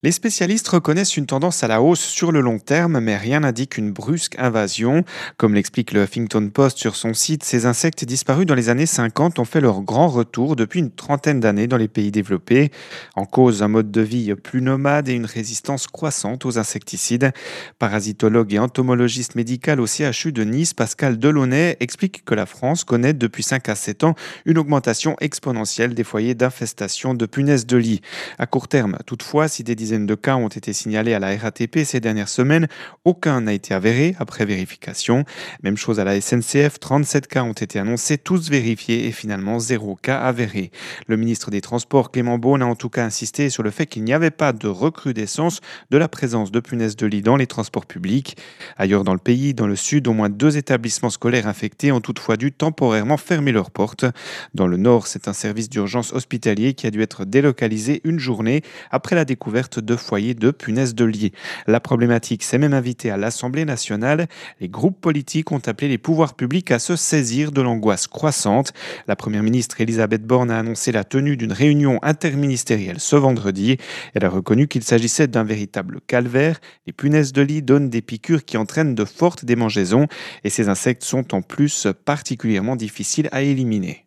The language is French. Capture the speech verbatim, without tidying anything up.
Les spécialistes reconnaissent une tendance à la hausse sur le long terme, mais rien n'indique une brusque invasion. Comme l'explique le Huffington Post sur son site, ces insectes disparus dans les années cinquante ont fait leur grand retour depuis une trentaine d'années dans les pays développés. En cause, un mode de vie plus nomade et une résistance croissante aux insecticides. Parasitologue et entomologiste médical au C H U de Nice, Pascal Delaunay, explique que la France connaît depuis cinq à sept ans une augmentation exponentielle des foyers d'infestation de punaises de lit. À court terme, toutefois, si des dizaines de cas ont été signalés à la R A T P ces dernières semaines, aucun n'a été avéré après vérification. Même chose à la S N C F, trente-sept cas ont été annoncés, tous vérifiés et finalement zéro cas avéré. Le ministre des Transports, Clément Beaune, a en tout cas insisté sur le fait qu'il n'y avait pas de recrudescence de la présence de punaises de lit dans les transports publics. Ailleurs dans le pays, dans le sud, au moins deux établissements scolaires infectés ont toutefois dû temporairement fermer leurs portes. Dans le nord, c'est un service d'urgence hospitalier qui a dû être délocalisé une journée après la découverte de foyers de punaises de lit. La problématique s'est même invitée à l'Assemblée nationale. Les groupes politiques ont appelé les pouvoirs publics à se saisir de l'angoisse croissante. La première ministre Elisabeth Borne a annoncé la tenue d'une réunion interministérielle ce vendredi. Elle a reconnu qu'il s'agissait d'un véritable calvaire. Les punaises de lit donnent des piqûres qui entraînent de fortes démangeaisons et ces insectes sont en plus particulièrement difficiles à éliminer.